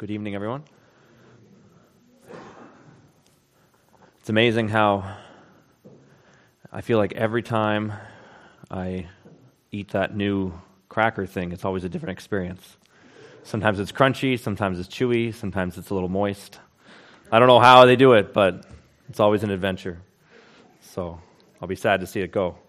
Good evening, everyone. It's amazing how I feel like every time I eat that new cracker thing, it's always a different experience. Sometimes it's crunchy, sometimes it's chewy, sometimes it's a little moist. I don't know how they do it, but it's always an adventure. So I'll be sad to see it go.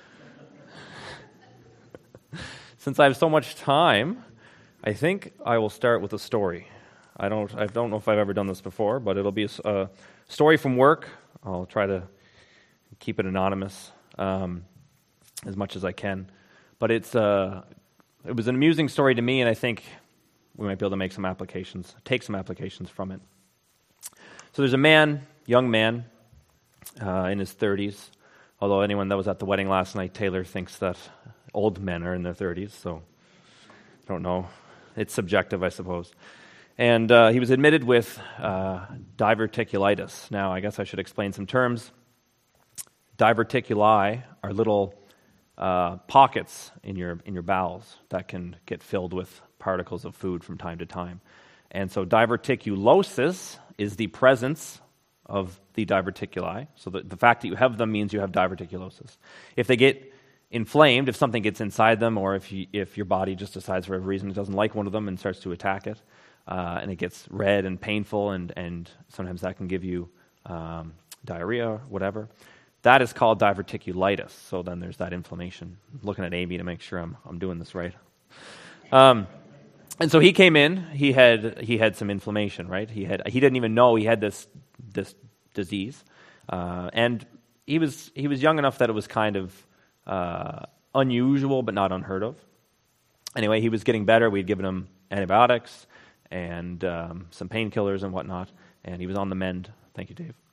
Since I have so much time, I think I will start with a story. I don't know if I've ever done this before, but it'll be a story from work. I'll try to keep it anonymous as much as I can. But it was an amusing story to me, and I think we might be able to take some applications from it. So there's a young man in his 30s, although anyone that was at the wedding last night, Taylor thinks that old men are in their 30s, so I don't know. It's subjective, I suppose. And he was admitted with diverticulitis. Now, I guess I should explain some terms. Diverticuli are little pockets in your bowels that can get filled with particles of food from time to time. And so diverticulosis is the presence of the diverticuli. So the fact that you have them means you have diverticulosis. If they get inflamed, if something gets inside them, or if your body just decides for whatever reason it doesn't like one of them and starts to attack it, and it gets red and painful, and sometimes that can give you diarrhea or whatever, that is called diverticulitis. So then there's that inflammation. I'm looking at Amy to make sure I'm doing this right. And so he came in. He had some inflammation, right? He didn't even know he had this disease, and he was young enough that it was kind of unusual, but not unheard of. Anyway, he was getting better. We'd given him antibiotics and some painkillers and whatnot, and he was on the mend. Thank you, Dave.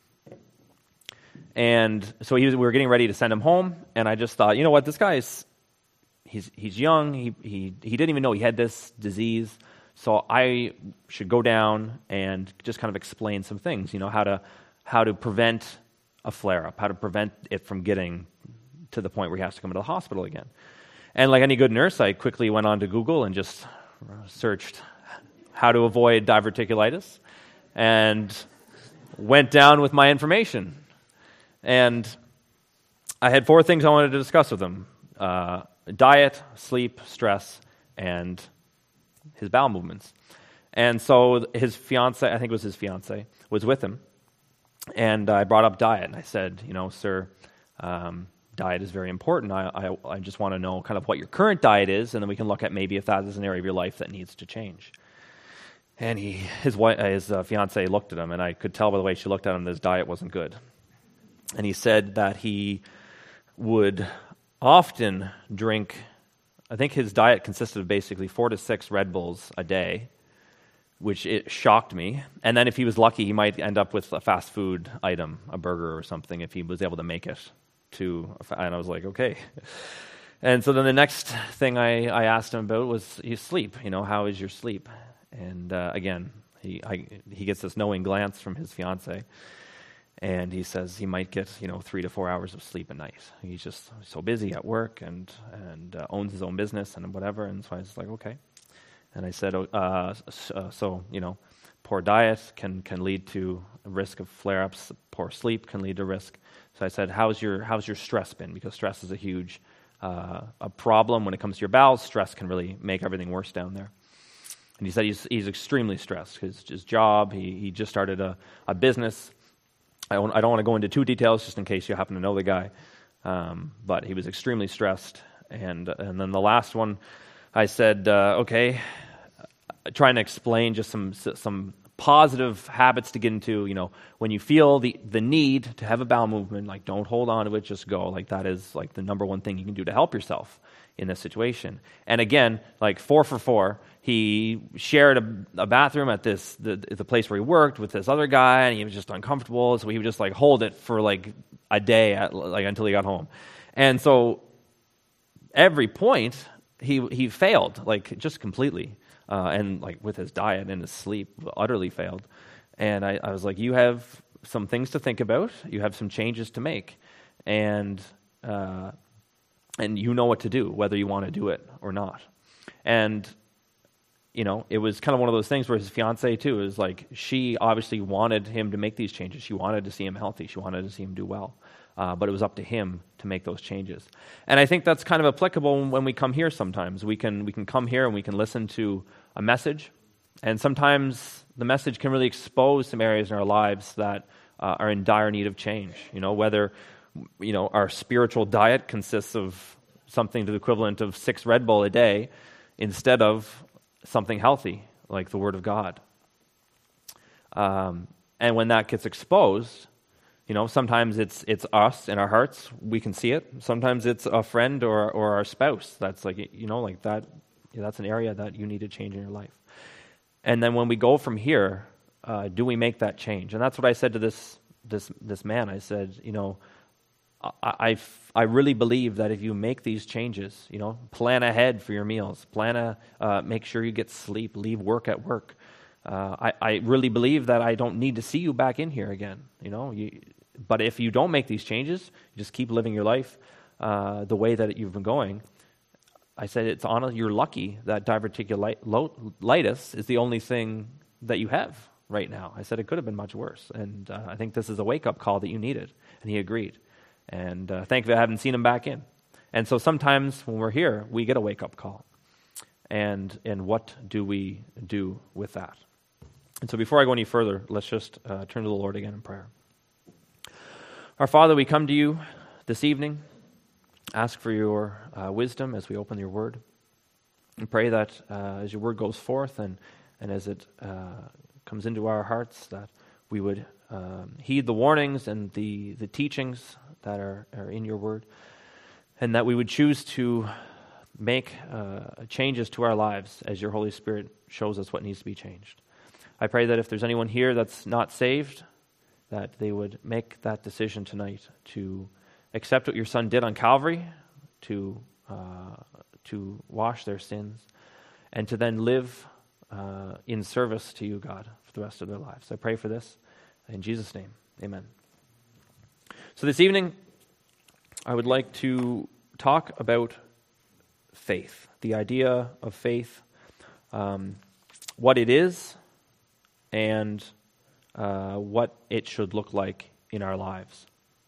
And so we were getting ready to send him home, and I just thought, you know what, this guy he's young. He didn't even know he had this disease, so I should go down and just kind of explain some things. You know, how to prevent a flare-up, how to prevent it from getting to the point where he has to come to the hospital again. And like any good nurse, I quickly went on to Google and just searched how to avoid diverticulitis and went down with my information. And I had 4 things I wanted to discuss with him: diet, sleep, stress, and his bowel movements. And so his fiance, I think it was his fiance, was with him. And I brought up diet, and I said, you know, sir, diet is very important. I just want to know kind of what your current diet is, and then we can look at maybe if that is an area of your life that needs to change. And his fiance looked at him, and I could tell by the way she looked at him that his diet wasn't good. And he said that he would often drink, I think his diet consisted of basically 4 to 6 Red Bulls a day, which it shocked me. And then if he was lucky, he might end up with a fast food item, a burger or something, if he was able to make it and I was like, okay. And so then the next thing I asked him about was his sleep. You know, how is your sleep? And again, he gets this knowing glance from his fiance, and he says he might get 3 to 4 hours of sleep a night. He's just so busy at work and owns his own business and whatever. And so I was like, okay. And I said, poor diet can lead to a risk of flare-ups. Poor sleep can lead to risk. So I said, how's your stress been? Because stress is a huge a problem when it comes to your bowels. Stress can really make everything worse down there. And he said he's extremely stressed. His job, he just started a business. I don't want to go into too details just in case you happen to know the guy. But he was extremely stressed. And then the last one, I said, okay, trying to explain just some positive habits to get into. When you feel the need to have a bowel movement, like don't hold on to it, just go. Like that is like the number one thing you can do to help yourself in this situation. And again, like 4 for 4, he shared a bathroom at the place where he worked with this other guy, and he was just uncomfortable, so he would just like hold it for like a day until he got home. And so every point he failed, like just completely. And like with his diet and his sleep, utterly failed. And I was like, you have some things to think about. You have some changes to make. And you know what to do, whether you want to do it or not. And it was kind of one of those things where his fiance too is like, she obviously wanted him to make these changes. She wanted to see him healthy. She wanted to see him do well. But it was up to him to make those changes. And I think that's kind of applicable when we come here sometimes. We can come here and we can listen to a message. And sometimes the message can really expose some areas in our lives that are in dire need of change. Whether our spiritual diet consists of something to the equivalent of 6 Red Bull a day instead of something healthy like the Word of God. And when that gets exposed, sometimes it's us in our hearts. We can see it. Sometimes it's a friend or our spouse. That's like that. That's an area that you need to change in your life. And then when we go from here, do we make that change? And that's what I said to this man. I said, I really believe that if you make these changes, plan ahead for your meals, make sure you get sleep, leave work at work. I really believe that I don't need to see you back in here again. But if you don't make these changes, you just keep living your life the way that you've been going. I said, you're lucky that diverticulitis is the only thing that you have right now. I said, it could have been much worse. And I think this is a wake-up call that you needed. And he agreed. And thankfully, I haven't seen him back in. And so sometimes when we're here, we get a wake-up call. And what do we do with that? And so before I go any further, let's just turn to the Lord again in prayer. Our Father, we come to you this evening, ask for your wisdom as we open your word, and pray that as your word goes forth and as it comes into our hearts, that we would heed the warnings and the teachings that are in your word, and that we would choose to make changes to our lives as your Holy Spirit shows us what needs to be changed. I pray that if there's anyone here that's not saved, that they would make that decision tonight to accept what your Son did on Calvary, to wash their sins, and to then live in service to you, God, for the rest of their lives. I pray for this in Jesus' name. Amen. So this evening, I would like to talk about faith, the idea of faith, what it is, and what it should look like in our lives.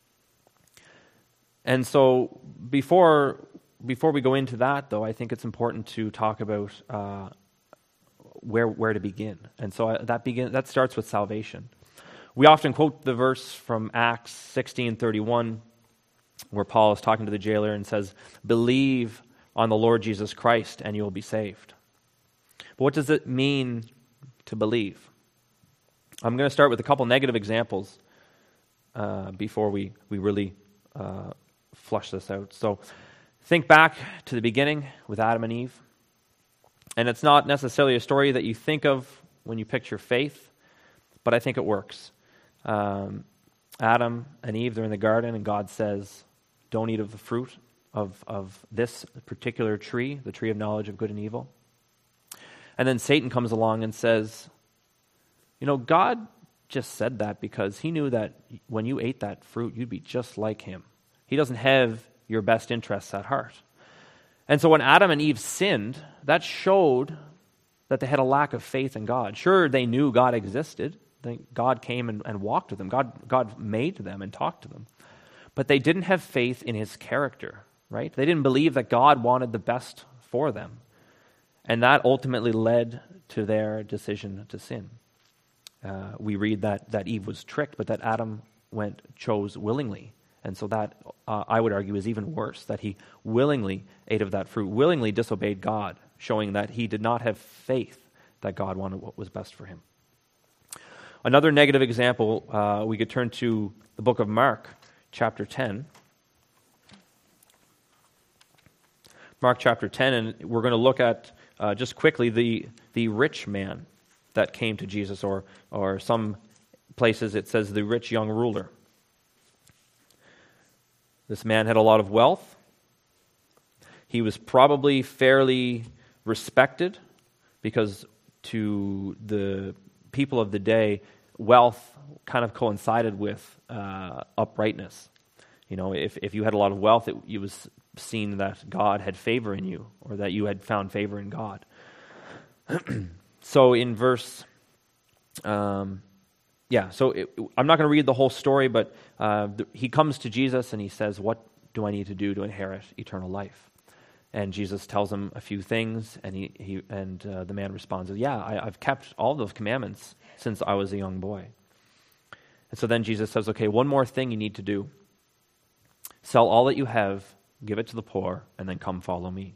And so before we go into that, though, I think it's important to talk about where to begin. And so that starts with salvation. We often quote the verse from Acts 16:31, where Paul is talking to the jailer and says, "Believe on the Lord Jesus Christ and you will be saved." But what does it mean to believe? I'm going to start with a couple negative examples before we really flush this out. So think back to the beginning with Adam and Eve. And it's not necessarily a story that you think of when you picture faith, but I think it works. Adam and Eve, they're in the garden, and God says, don't eat of the fruit of this particular tree, the tree of knowledge of good and evil. And then Satan comes along and says, God just said that because he knew that when you ate that fruit, you'd be just like him. He doesn't have your best interests at heart. And so when Adam and Eve sinned, that showed that they had a lack of faith in God. Sure, they knew God existed. God came and walked with them. God made them and talked to them. But they didn't have faith in his character, right? They didn't believe that God wanted the best for them. And that ultimately led to their decision to sin. We read that Eve was tricked, but that Adam chose willingly. And so that, I would argue, is even worse, that he willingly ate of that fruit, willingly disobeyed God, showing that he did not have faith that God wanted what was best for him. Another negative example, we could turn to the book of Mark, chapter 10. Mark chapter 10, and we're going to look at, just quickly, the rich man that came to Jesus, or some places it says the rich young ruler. This man had a lot of wealth. He was probably fairly respected because to the people of the day, wealth kind of coincided with uprightness. If you had a lot of wealth, it was seen that God had favor in you, or that you had found favor in God. So in verse, I'm not going to read the whole story, but he comes to Jesus and he says, "What do I need to do to inherit eternal life?" And Jesus tells him a few things, and the man responds, "Yeah, I've kept all those commandments since I was a young boy." And so then Jesus says, "Okay, one more thing you need to do. Sell all that you have, give it to the poor, and then come follow me."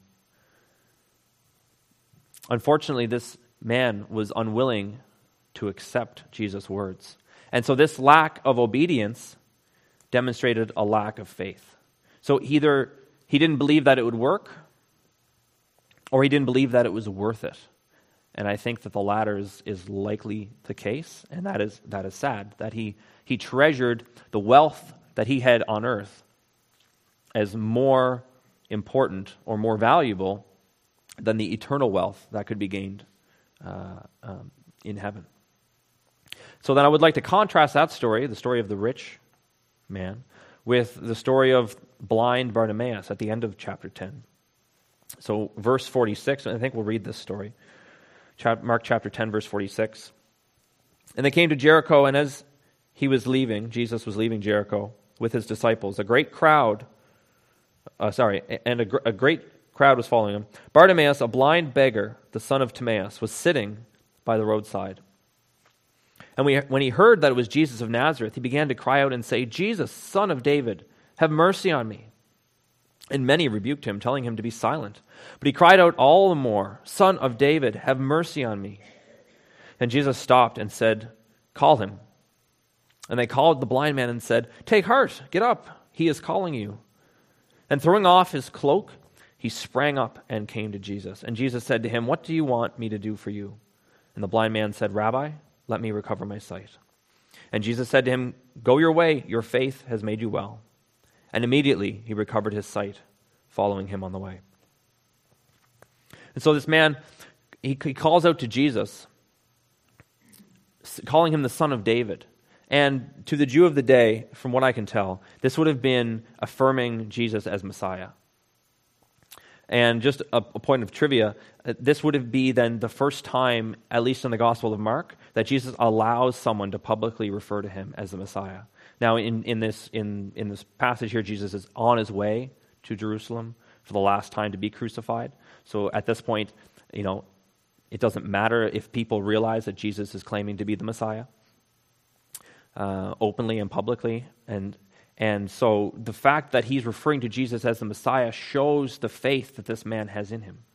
Unfortunately, this man was unwilling to accept Jesus' words. And so this lack of obedience demonstrated a lack of faith. So either he didn't believe that it would work, or he didn't believe that it was worth it. And I think that the latter is likely the case, and that is sad, that he treasured the wealth that he had on earth as more important or more valuable than the eternal wealth that could be gained in heaven. So then I would like to contrast that story, the story of the rich man, with the story of blind Bartimaeus at the end of chapter 10. So verse 46, I think we'll read this story. Mark chapter 10, verse 46. "And they came to Jericho, and as he was leaving, Jesus was leaving Jericho with his disciples, a great crowd was following him. Bartimaeus, a blind beggar, the son of Timaeus, was sitting by the roadside. And when he heard that it was Jesus of Nazareth, he began to cry out and say, 'Jesus, Son of David, have mercy on me.' And many rebuked him, telling him to be silent. But he cried out all the more, 'Son of David, have mercy on me.' And Jesus stopped and said, 'Call him.' And they called the blind man and said, 'Take heart, get up, he is calling you.' And throwing off his cloak, he sprang up and came to Jesus. And Jesus said to him, 'What do you want me to do for you?' And the blind man said, 'Rabbi, let me recover my sight.' And Jesus said to him, 'Go your way, your faith has made you well.' And immediately he recovered his sight, following him on the way." And so this man, he calls out to Jesus, calling him the Son of David. And to the Jew of the day, from what I can tell, this would have been affirming Jesus as Messiah. And just a point of trivia, this would be then the first time, at least in the Gospel of Mark, that Jesus allows someone to publicly refer to him as the Messiah. Now, in this passage here, Jesus is on his way to Jerusalem for the last time to be crucified. So at this point, it doesn't matter if people realize that Jesus is claiming to be the Messiah openly and publicly. And so the fact that he's referring to Jesus as the Messiah shows the faith that this man has in him.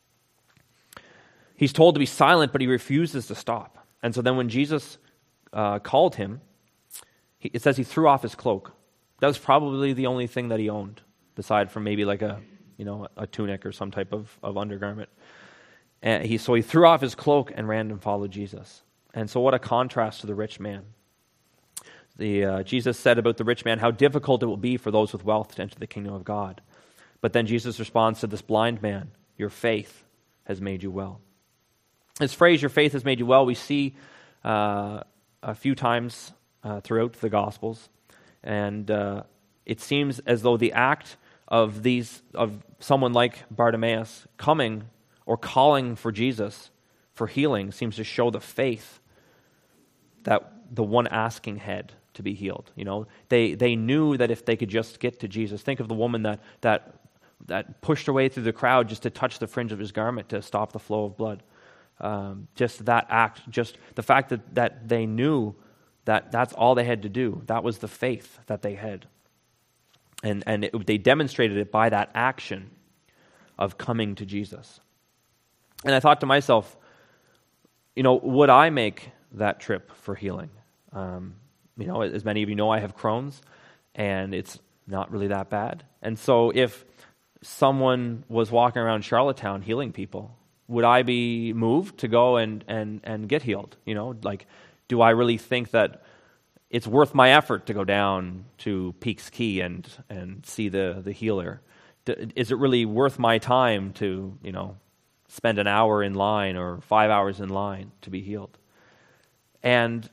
He's told to be silent, but he refuses to stop. And so then when Jesus called him, it says he threw off his cloak. That was probably the only thing that he owned, aside from maybe like a tunic or some type of undergarment. And he threw off his cloak and ran and followed Jesus. And so what a contrast to the rich man. Jesus said about the rich man how difficult it will be for those with wealth to enter the kingdom of God. But then Jesus responds to this blind man, "Your faith has made you well." This phrase, "your faith has made you well," we see a few times throughout the Gospels. And it seems as though the act of someone like Bartimaeus coming or calling for Jesus for healing seems to show the faith that the one asking had to be healed. They knew that if they could just get to Jesus. Think of the woman that pushed her way through the crowd just to touch the fringe of his garment to stop the flow of blood. Just that act, just the fact that they knew that that's all they had to do. That was the faith that they had. And they demonstrated it by that action of coming to Jesus. And I thought to myself, would I make that trip for healing? As many of you know, I have Crohn's, and it's not really that bad. And so if someone was walking around Charlottetown healing people, would I be moved to go and get healed? Do I really think that it's worth my effort to go down to Peaks Key and see the healer? Is it really worth my time to, spend an hour in line or 5 hours in line to be healed? And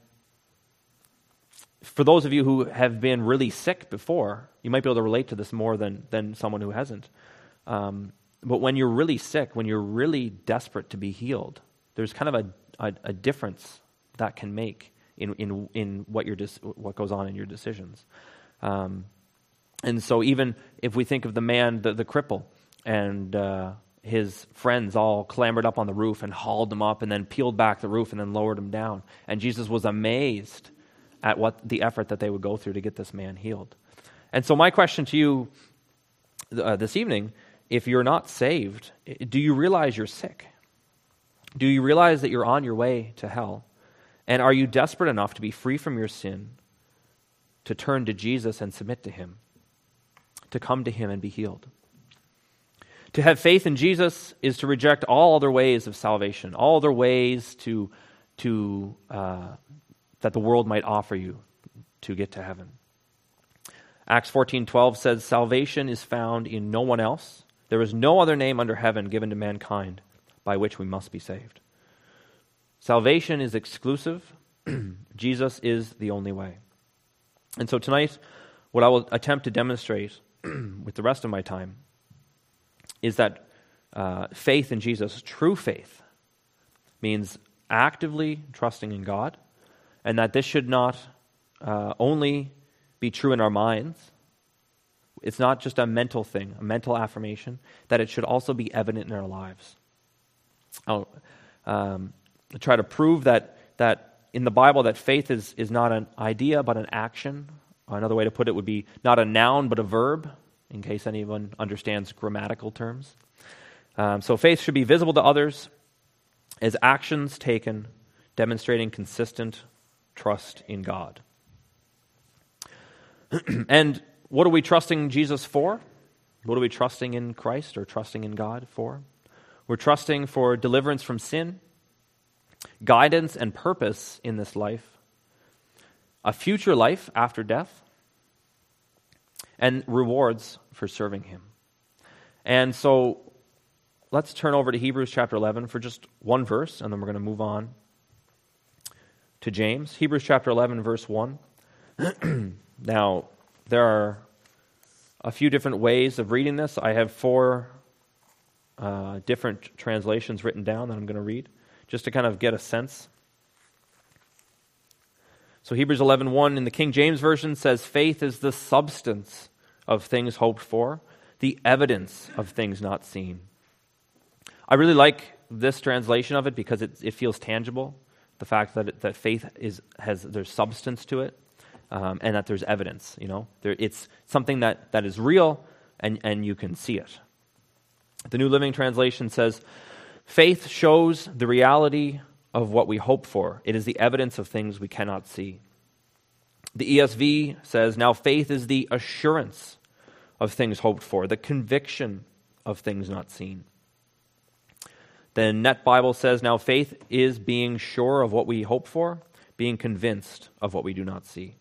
for those of you who have been really sick before, you might be able to relate to this more than someone who hasn't. But when you're really sick, when you're really desperate to be healed, there's kind of a difference that can make in what goes on in your decisions. And so even if we think of the man, the cripple, and his friends all clambered up on the roof and hauled him up and then peeled back the roof and then lowered him down. And Jesus was amazed at what the effort that they would go through to get this man healed. And so my question to you this evening, if you're not saved, do you realize you're sick? Do you realize that you're on your way to hell? And are you desperate enough to be free from your sin, to turn to Jesus and submit to him, to come to him and be healed? To have faith in Jesus is to reject all other ways of salvation, all other ways that the world might offer you to get to heaven. Acts 14:12 says, "Salvation is found in no one else. There is no other name under heaven given to mankind by which we must be saved." Salvation is exclusive. Jesus is the only way. And so tonight, what I will attempt to demonstrate with the rest of my time is that faith in Jesus, true faith, means actively trusting in God, and that this should not only be true in our minds. It's not just a mental thing, a mental affirmation, that it should also be evident in our lives. I'll try to prove that in the Bible that faith is not an idea but an action. Another way to put it would be not a noun but a verb, in case anyone understands grammatical terms. So faith should be visible to others as actions taken, demonstrating consistent trust in God. And what are we trusting Jesus for? What are we trusting in Christ or trusting in God for? We're trusting for deliverance from sin, guidance and purpose in this life, a future life after death, and rewards for serving him. And so let's turn over to Hebrews chapter 11 for just one verse, and then we're going to move on to James. Hebrews chapter 11, verse 1. Now, there are a few different ways of reading this. I have 4 different translations written down that I'm going to read, just to kind of get a sense. So Hebrews 11:1 in the King James Version says, "Faith is the substance of things hoped for, the evidence of things not seen." I really like this translation of it because it feels tangible. The fact that faith there's substance to it, and that there's evidence. It's something that is real, and you can see it. The New Living Translation says, "Faith shows the reality of what we hope for. It is the evidence of things we cannot see." The ESV says, "Now faith is the assurance of things hoped for, the conviction of things not seen." The Net Bible says, "Now faith is being sure of what we hope for, being convinced of what we do not see."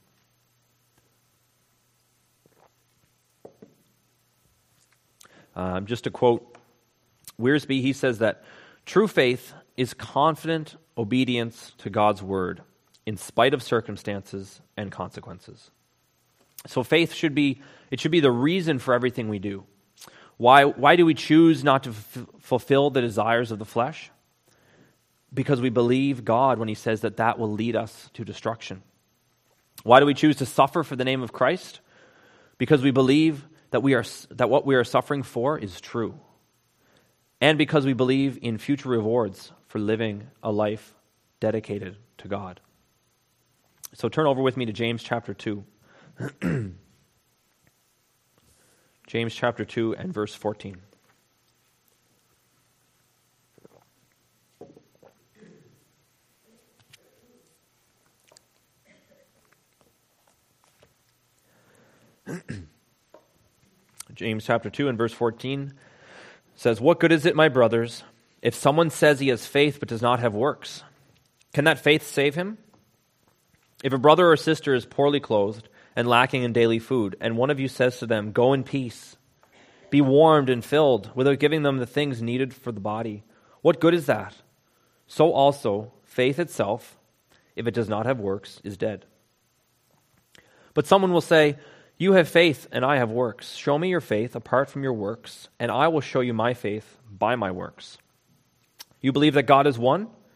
Just to quote Wiersbe, he says that true faith is confident obedience to God's word in spite of circumstances and consequences. So faith should be the reason for everything we do. Why do we choose not to fulfill the desires of the flesh? Because we believe God when he says that will lead us to destruction. Why do we choose to suffer for the name of Christ? Because we believe that what we are suffering for is true. And because we believe in future rewards for living a life dedicated to God. So turn over with me to James chapter 2. James chapter 2 and verse 14. James chapter 2 and verse 14 says, "What good is it, my brothers, if someone says he has faith but does not have works? Can that faith save him? If a brother or sister is poorly clothed and lacking in daily food, and one of you says to them, 'Go in peace, be warmed and filled,' without giving them the things needed for the body, what good is that? So also, faith itself, if it does not have works, is dead. But someone will say, 'You have faith and I have works. Show me your faith apart from your works, and I will show you my faith by my works.' You believe that God is one?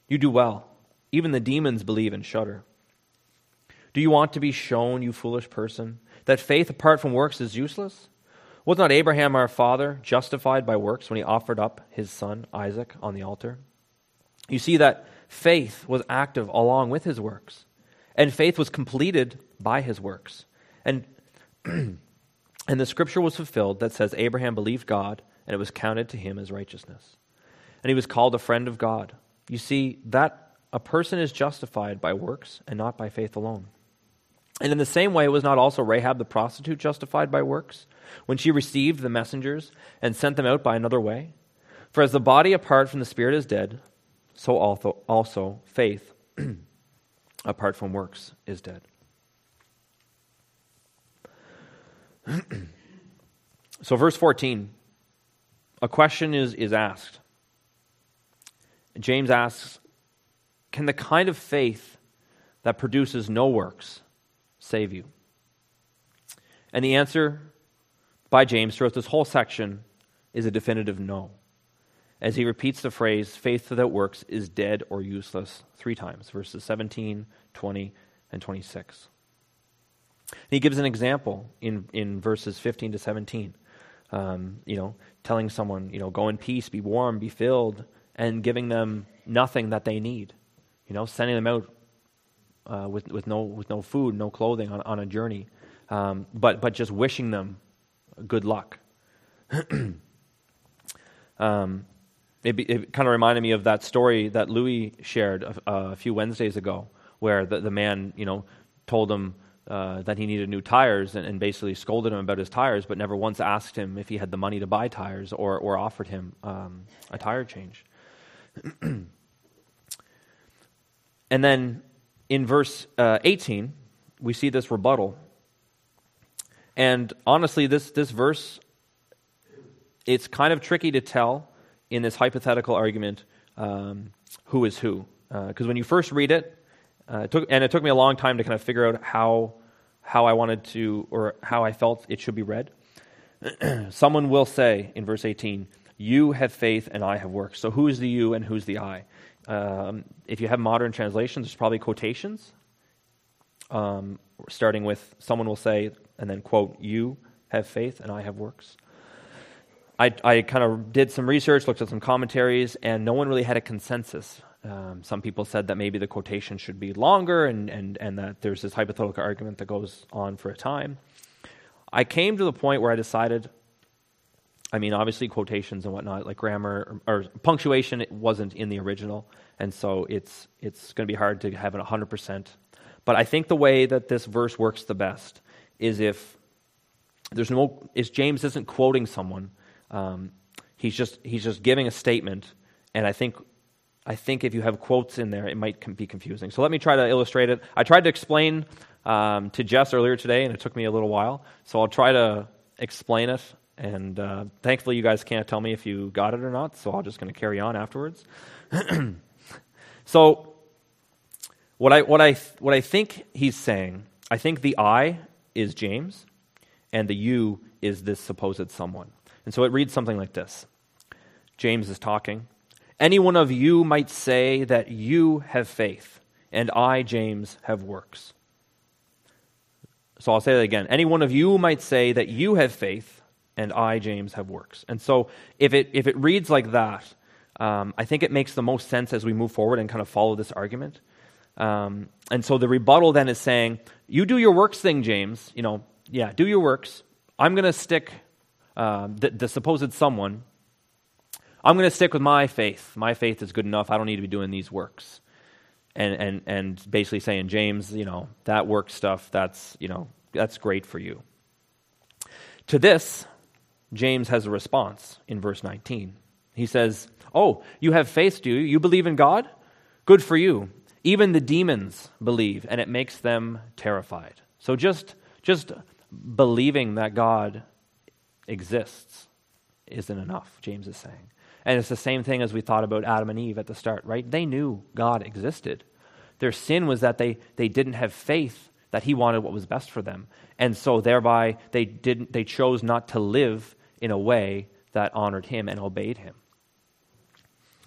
You do well. Even the demons believe and shudder. Do you want to be shown, you foolish person, that faith apart from works is useless? Was not Abraham our father justified by works when he offered up his son Isaac on the altar? You see that faith was active along with his works, and faith was completed by his works. And the scripture was fulfilled that says Abraham believed God, and it was counted to him as righteousness. And he was called a friend of God. You see that a person is justified by works and not by faith alone. And in the same way, was not also Rahab the prostitute justified by works when she received the messengers and sent them out by another way? For as the body apart from the spirit is dead, so also faith apart from works is dead. So verse 14, a question is asked. James asks, can the kind of faith that produces no works save you? And the answer by James throughout this whole section is a definitive no, as he repeats the phrase, faith without works is dead or useless 3 times, verses 17, 20, and 26. He gives an example in verses 15 to 17, telling someone, go in peace, be warm, be filled, and giving them nothing that they need, sending them out with no food, no clothing on a journey, but just wishing them good luck. It kind of reminded me of that story that Louis shared a few Wednesdays ago, where the man, told him that he needed new tires and basically scolded him about his tires, but never once asked him if he had the money to buy tires or offered him a tire change. And then in verse 18, we see this rebuttal. And honestly, this verse, it's kind of tricky to tell in this hypothetical argument who is who. Because when you first read it, it took me a long time to kind of figure out how I wanted to, or how I felt it should be read. Someone will say in verse 18, you have faith and I have works. So who is the you and who's the I? If you have modern translations, there's probably quotations, starting with someone will say, and then quote, you have faith and I have works. I kind of did some research, looked at some commentaries, and no one really had a consensus. Some people said that maybe the quotation should be longer and that there's this hypothetical argument that goes on for a time. I came to the point where I decided, obviously quotations and whatnot, like grammar or punctuation, it wasn't in the original, and so it's going to be hard to have it 100%. But I think the way that this verse works the best is if James isn't quoting someone, he's just giving a statement, and I think if you have quotes in there, it might be confusing. So let me try to illustrate it. I tried to explain to Jess earlier today, and it took me a little while, so I'll try to explain it. And thankfully, you guys can't tell me if you got it or not, so I'm just going to carry on afterwards. So, what I think he's saying, I think the I is James, and the you is this supposed someone. And so it reads something like this. James is talking. Any one of you might say that you have faith, and I, James, have works. So I'll say that again. Any one of you might say that you have faith, and I, James, have works. And so if it reads like that, I think it makes the most sense as we move forward and kind of follow this argument. And so the rebuttal then is saying, you do your works thing, James. Do your works. I'm going to stick the supposed someone. I'm going to stick with my faith. My faith is good enough. I don't need to be doing these works. And basically saying, James, that work stuff, that's great for you. To this, James has a response in verse 19. He says, oh, you have faith, do you? You believe in God? Good for you. Even the demons believe, and it makes them terrified. So just believing that God exists isn't enough, James is saying. And it's the same thing as we thought about Adam and Eve at the start, right? They knew God existed. Their sin was that they didn't have faith that he wanted what was best for them. And so thereby they chose not to live in a way that honored him and obeyed him.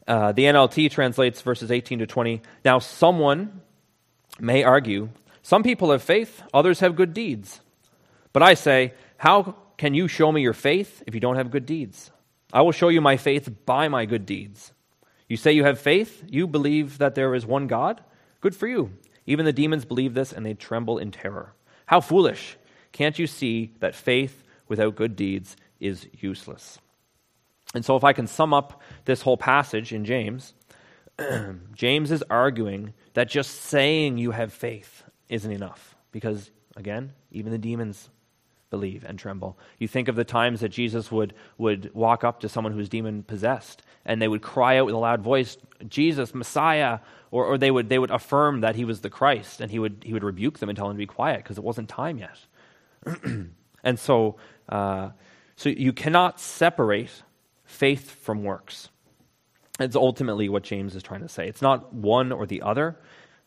The NLT translates verses 18 to 20. Now someone may argue, some people have faith, others have good deeds. But I say, how can you show me your faith if you don't have good deeds? I will show you my faith by my good deeds. You say you have faith, you believe that there is one God? Good for you. Even the demons believe this and they tremble in terror. How foolish! Can't you see that faith without good deeds is useless? And so if I can sum up this whole passage in James, James is arguing that just saying you have faith isn't enough. Because, again, even the demons believe and tremble. You think of the times that Jesus would walk up to someone who's demon-possessed, and they would cry out with a loud voice, Jesus, Messiah, or they would affirm that he was the Christ, and he would rebuke them and tell them to be quiet because it wasn't time yet. And so you cannot separate faith from works. It's ultimately what James is trying to say. It's not one or the other.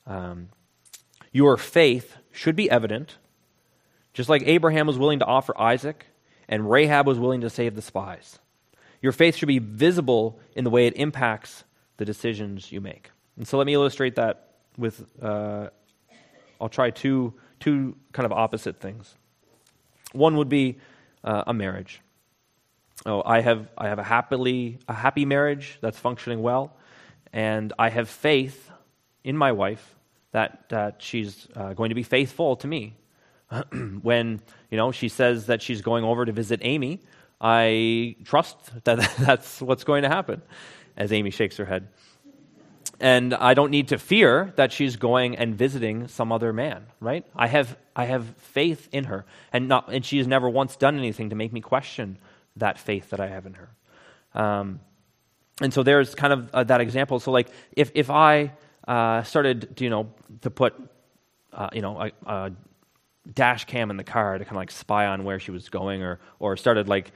Your faith should be evident, just like Abraham was willing to offer Isaac and Rahab was willing to save the spies. Your faith should be visible in the way it impacts the decisions you make. And so let me illustrate that with, I'll try two kind of opposite things. One would be a marriage. I have a happy marriage that's functioning well, and I have faith in my wife that she's going to be faithful to me. When she says that she's going over to visit Amy, I trust that that's what's going to happen, as Amy shakes her head. And I don't need to fear that she's going and visiting some other man, right? I have faith in her, and she has never once done anything to make me question that faith that I have in her. And so there's kind of that example. So like if I started to put a dash cam in the car to kind of like spy on where she was going, or started like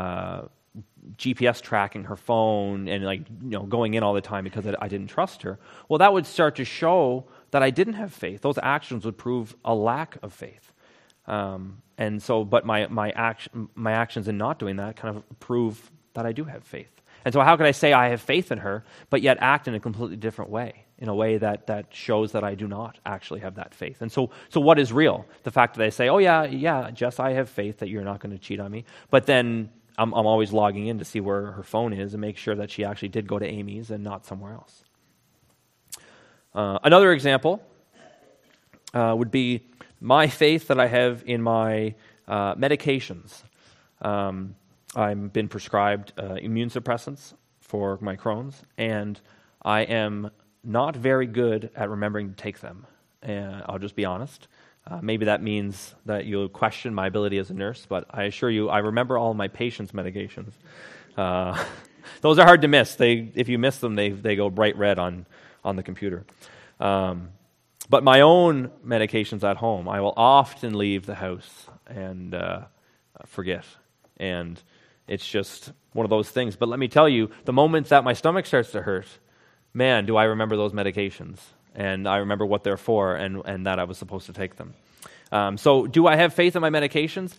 GPS tracking her phone and going in all the time because I didn't trust her, well, that would start to show that I didn't have faith. Those actions would prove a lack of faith. And so, but my actions in not doing that kind of prove that I do have faith. And so how could I say I have faith in her, but yet act in a completely different way, in a way that shows that I do not actually have that faith? And so what is real? The fact that I say, oh yeah, Jess, I have faith that you're not going to cheat on me, but then I'm always logging in to see where her phone is and make sure that she actually did go to Amy's and not somewhere else. Another example would be my faith that I have in my medications. I've been prescribed immune suppressants for my Crohn's, and I am not very good at remembering to take them. And I'll just be honest. Maybe that means that you'll question my ability as a nurse, but I assure you, I remember all my patients' medications. Those are hard to miss. If you miss them, they go bright red on the computer. But my own medications at home, I will often leave the house and forget. And it's just one of those things. But let me tell you, the moment that my stomach starts to hurt, man, do I remember those medications. And I remember what they're for and that I was supposed to take them. So do I have faith in my medications?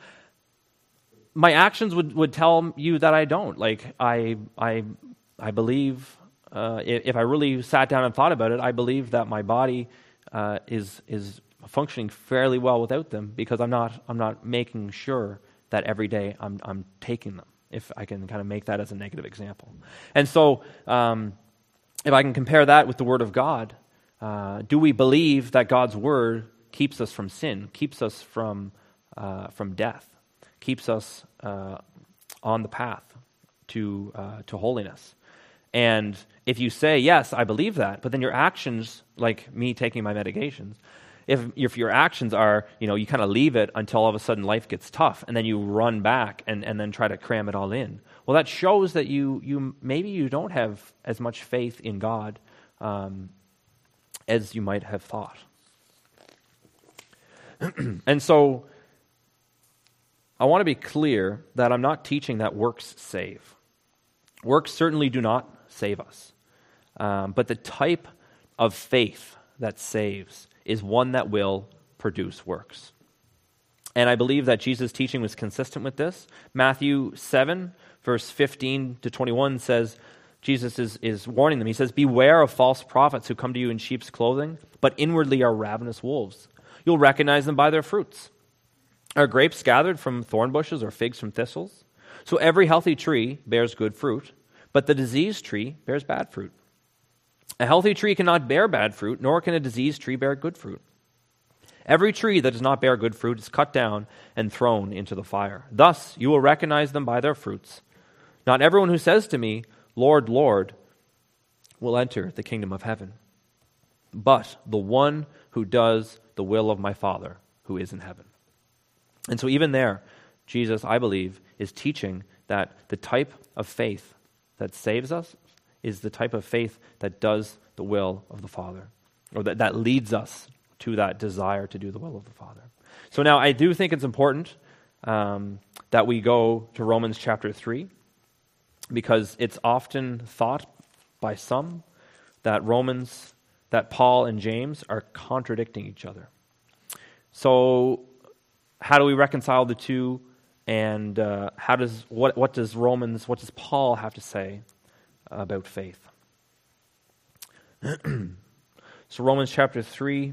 My actions would tell you that I don't. Like, I believe, if I really sat down and thought about it, I believe that my body is functioning fairly well without them, because I'm not making sure that every day I'm taking them, if I can kind of make that as a negative example. And so if I can compare that with the Word of God, do we believe that God's Word keeps us from sin, keeps us from death, keeps us on the path to holiness? And if you say, yes, I believe that, but then your actions, like me taking my medications, if your actions are, you kind of leave it until all of a sudden life gets tough, and then you run back and then try to cram it all in, well, that shows that you maybe you don't have as much faith in God as you might have thought. And so I want to be clear that I'm not teaching that works save. Works certainly do not save us. But the type of faith that saves is one that will produce works. And I believe that Jesus' teaching was consistent with this. Matthew 7, verse 15 to 21 says, Jesus is warning them. He says, "Beware of false prophets who come to you in sheep's clothing, but inwardly are ravenous wolves. You'll recognize them by their fruits. Are grapes gathered from thorn bushes or figs from thistles? So every healthy tree bears good fruit, but the diseased tree bears bad fruit. A healthy tree cannot bear bad fruit, nor can a diseased tree bear good fruit. Every tree that does not bear good fruit is cut down and thrown into the fire. Thus you will recognize them by their fruits. Not everyone who says to me, 'Lord, Lord,' will enter the kingdom of heaven, but the one who does the will of my Father who is in heaven." And so even there, Jesus, I believe, is teaching that the type of faith that saves us is the type of faith that does the will of the Father, or that leads us to that desire to do the will of the Father. So now I do think it's important that we go to Romans chapter 3, because it's often thought by some that Paul and James are contradicting each other. So how do we reconcile the two? And what does Paul have to say about faith? So Romans chapter 3,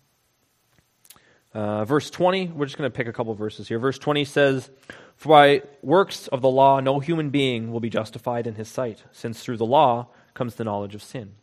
verse 20, we're just going to pick a couple verses here. Verse 20 says, "For by works of the law no human being will be justified in his sight, since through the law comes the knowledge of sin."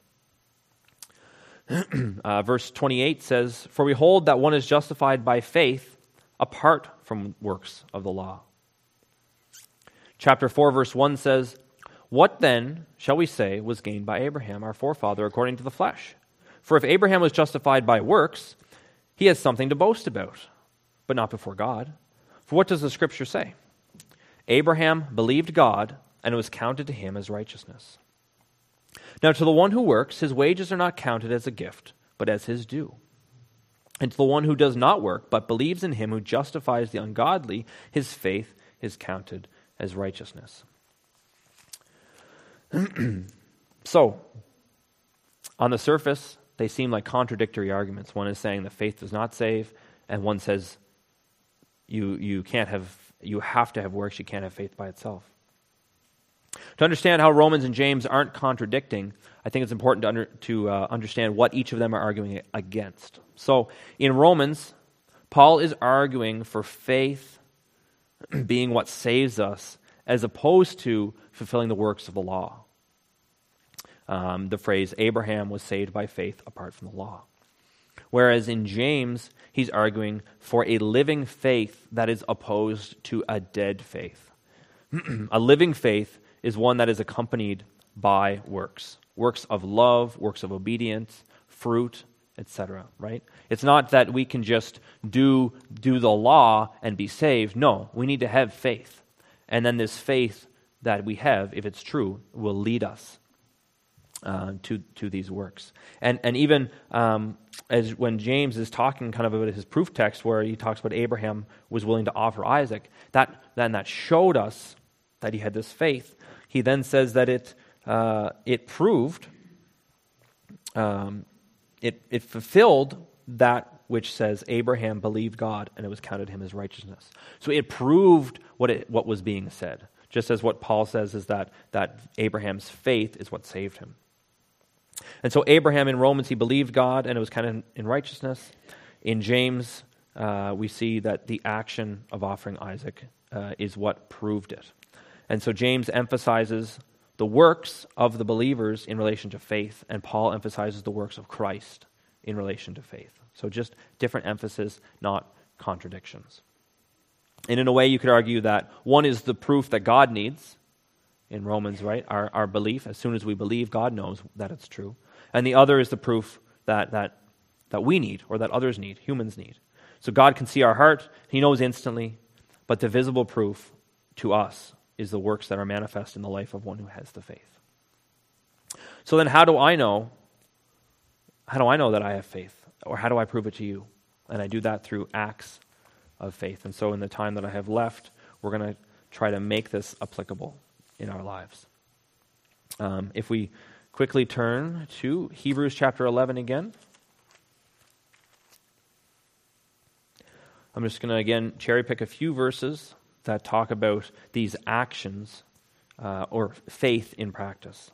Verse 28 says, "For we hold that one is justified by faith apart from works of the law." Chapter 4, verse 1 says, "What then shall we say was gained by Abraham, our forefather, according to the flesh? For if Abraham was justified by works, he has something to boast about, but not before God. For what does the Scripture say? Abraham believed God, and it was counted to him as righteousness. Now to the one who works, his wages are not counted as a gift, but as his due. And to the one who does not work, but believes in him who justifies the ungodly, his faith is counted as righteousness." So, on the surface, they seem like contradictory arguments. One is saying that faith does not save, and one says you have to have works, you can't have faith by itself. To understand how Romans and James aren't contradicting, I think it's important to understand what each of them are arguing against. So, in Romans, Paul is arguing for faith being what saves us, as opposed to fulfilling the works of the law. The phrase, "Abraham was saved by faith apart from the law." Whereas in James, he's arguing for a living faith that is opposed to a dead faith. A living faith is one that is accompanied by works. Works of love, works of obedience, fruit, etc. Right? It's not that we can just do the law and be saved. No, we need to have faith. And then this faith that we have, if it's true, will lead us to these works. And even as when James is talking kind of about his proof text where he talks about Abraham was willing to offer Isaac, that showed us that he had this faith. He then says that it proved, it fulfilled that which says Abraham believed God and it was counted him as righteousness. So it proved what was being said. Just as what Paul says is that Abraham's faith is what saved him. And so Abraham in Romans, he believed God and it was counted in righteousness. In James, we see that the action of offering Isaac is what proved it. And so James emphasizes the works of the believers in relation to faith, and Paul emphasizes the works of Christ in relation to faith. So just different emphasis, not contradictions. And in a way, you could argue that one is the proof that God needs in Romans, right? Our belief, as soon as we believe, God knows that it's true. And the other is the proof that we need, or that others need, humans need. So God can see our heart, he knows instantly, but the visible proof to us is the works that are manifest in the life of one who has the faith. So then how do I know that I have faith? Or how do I prove it to you? And I do that through acts of faith. And so in the time that I have left, we're going to try to make this applicable in our lives. If we quickly turn to Hebrews chapter 11 again. I'm just going to, again, cherry pick a few verses that talk about these actions or faith in practice.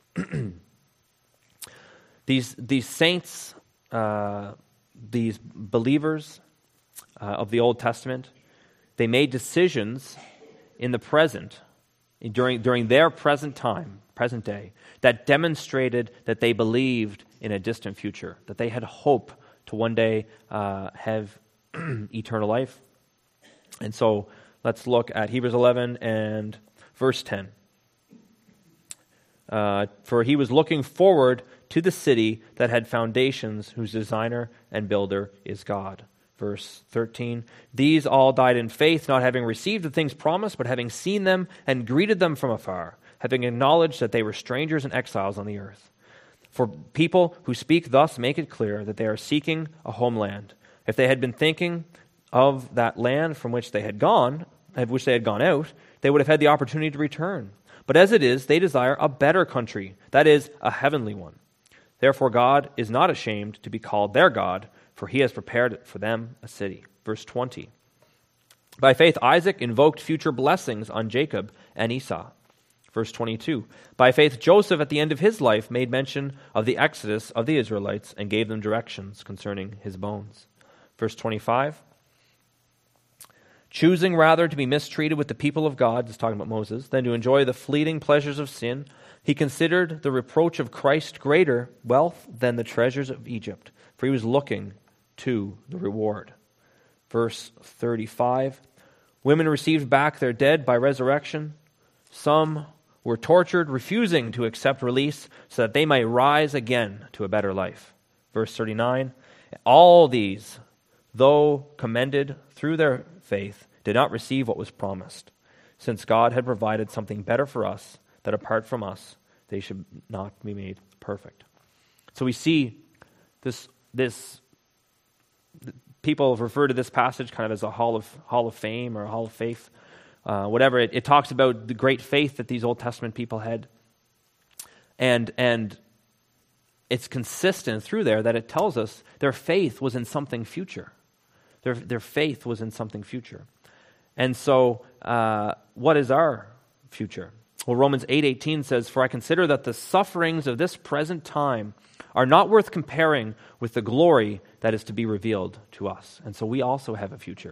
These saints, these believers of the Old Testament, they made decisions in the present, during their present time, present day, that demonstrated that they believed in a distant future, that they had hope to one day have eternal life. And so let's look at Hebrews 11 and verse 10. For he was looking forward to the city that had foundations, whose designer and builder is God. Verse 13, these all died in faith, not having received the things promised, but having seen them and greeted them from afar, having acknowledged that they were strangers and exiles on the earth. For people who speak thus make it clear that they are seeking a homeland. If they had been thinking of that land from which they had gone, out, they would have had the opportunity to return. But as it is, they desire a better country, that is, a heavenly one. Therefore God is not ashamed to be called their God, for he has prepared for them a city. Verse 20. By faith Isaac invoked future blessings on Jacob and Esau. Verse 22. By faith Joseph at the end of his life made mention of the exodus of the Israelites and gave them directions concerning his bones. Verse 25. Choosing rather to be mistreated with the people of God, just talking about Moses, than to enjoy the fleeting pleasures of sin, he considered the reproach of Christ greater wealth than the treasures of Egypt, for he was looking to the reward. Verse 35, women received back their dead by resurrection. Some were tortured, refusing to accept release so that they might rise again to a better life. Verse 39, all these, though commended through their faith, did not receive what was promised, since God had provided something better for us, that apart from us, they should not be made perfect. So we see this people refer to this passage kind of as a hall of fame or a hall of faith, whatever. It talks about the great faith that these Old Testament people had, and it's consistent through there that it tells us their faith was in something future. Their faith was in something future. And so, what is our future? Well, Romans 8:18 says, "For I consider that the sufferings of this present time are not worth comparing with the glory that is to be revealed to us." And so we also have a future.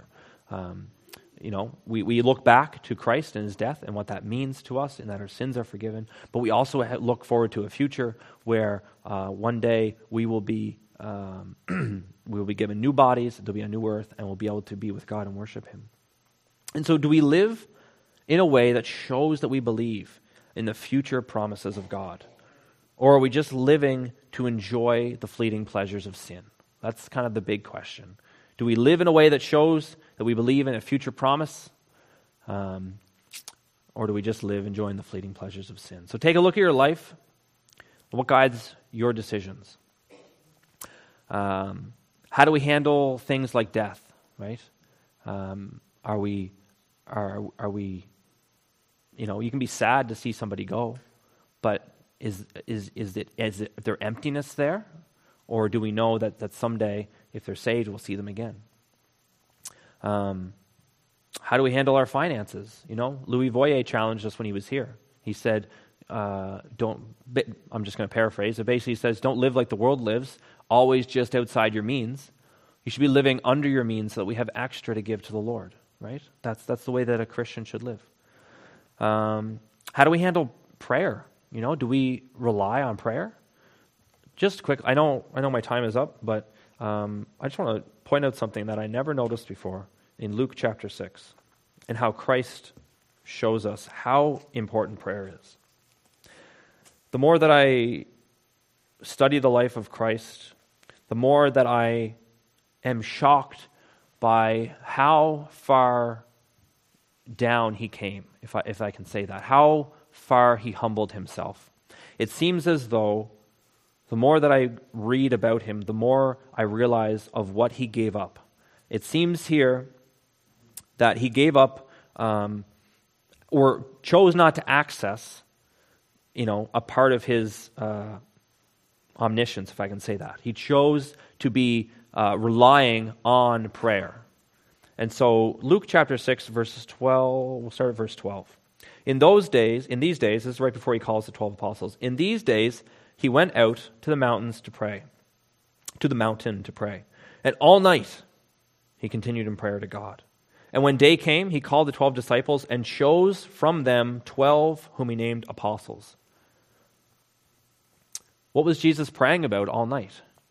We look back to Christ and his death and what that means to us, and that our sins are forgiven. But we also look forward to a future where one day we will be given new bodies, there'll be a new earth, and we'll be able to be with God and worship him. And so do we live in a way that shows that we believe in the future promises of God? Or are we just living to enjoy the fleeting pleasures of sin? That's kind of the big question. Do we live in a way that shows that we believe in a future promise? Or do we just live enjoying the fleeting pleasures of sin? So take a look at your life. What guides your decisions? How do we handle things like death, right? Are we, you can be sad to see somebody go, but is there emptiness there? Or do we know that someday, if they're saved, we'll see them again? How do we handle our finances? Louis Voyer challenged us when he was here. He said, I'm just going to paraphrase, it basically says, don't live like the world lives, always just outside your means. You should be living under your means so that we have extra to give to the Lord, right? That's the way that a Christian should live. How do we handle prayer? Do we rely on prayer? Just quick, I know my time is up, but I just want to point out something that I never noticed before in Luke chapter 6 and how Christ shows us how important prayer is. The more that I study the life of Christ, the more that I am shocked by how far down he came, if I can say that, how far he humbled himself. It seems as though the more that I read about him, the more I realize of what he gave up. It seems here that he gave up or chose not to access, a part of his omniscience, if I can say that. He chose to be relying on prayer. And so Luke chapter 6, verses 12, we'll start at verse 12. In these days, this is right before he calls the 12 apostles. In these days, he went out to the mountain to pray. And all night, he continued in prayer to God. And when day came, he called the 12 disciples and chose from them 12 whom he named apostles. What was Jesus praying about all night?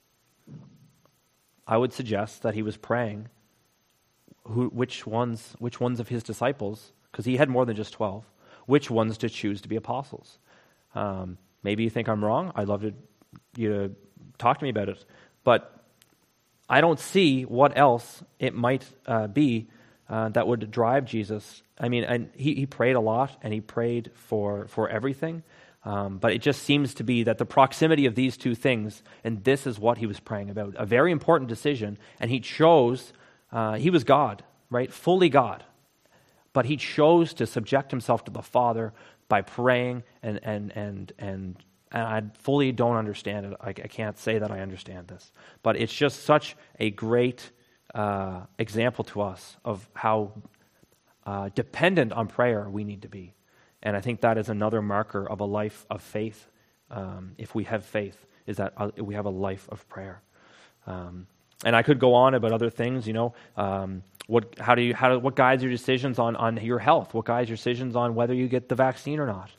I would suggest that he was praying which ones of his disciples, because he had more than just 12, which ones to choose to be apostles. Maybe you think I'm wrong. I'd love you to talk to me about it. But I don't see what else it might be that would drive Jesus. I mean, and he prayed a lot, and he prayed for everything. But it just seems to be that the proximity of these two things, and this is what he was praying about, a very important decision, and he chose, he was God, right? Fully God. But he chose to subject himself to the Father by praying, and I fully don't understand it. I can't say that I understand this. But it's just such a great example to us of how dependent on prayer we need to be. And I think that is another marker of a life of faith. If we have faith, is that we have a life of prayer. And I could go on about other things, what guides your decisions on your health? What guides your decisions on whether you get the vaccine or not?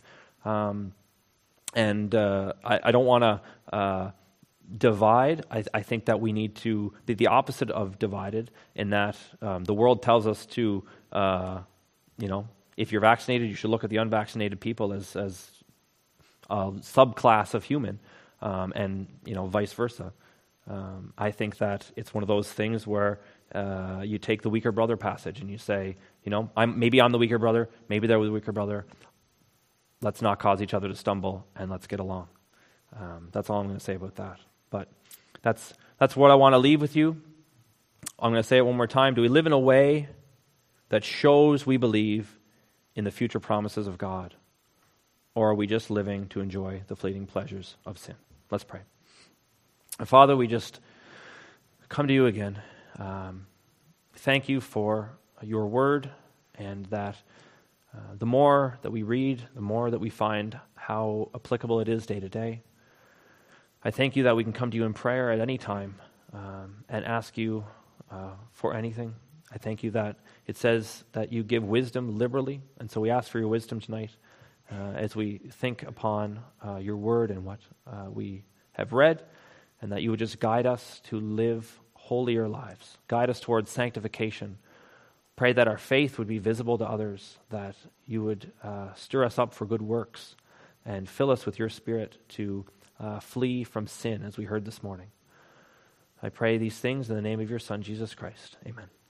I don't want to divide. I think that we need to be the opposite of divided, in that the world tells us to, if you're vaccinated, you should look at the unvaccinated people as a subclass of human, and vice versa. I think that it's one of those things where you take the weaker brother passage and you say, I'm the weaker brother, maybe they're the weaker brother. Let's not cause each other to stumble, and let's get along. That's all I'm going to say about that. But that's what I want to leave with you. I'm going to say it one more time. Do we live in a way that shows we believe in the future promises of God? Or are we just living to enjoy the fleeting pleasures of sin? Let's pray. Father, we just come to you again. Thank you for your word, and that the more that we read, the more that we find how applicable it is day to day. I thank you that we can come to you in prayer at any time and ask you for anything. I thank you that it says that you give wisdom liberally, and so we ask for your wisdom tonight as we think upon your word and what we have read, and that you would just guide us to live holier lives, guide us towards sanctification. Pray that our faith would be visible to others, that you would stir us up for good works, and fill us with your Spirit to flee from sin, as we heard this morning. I pray these things in the name of your Son, Jesus Christ. Amen.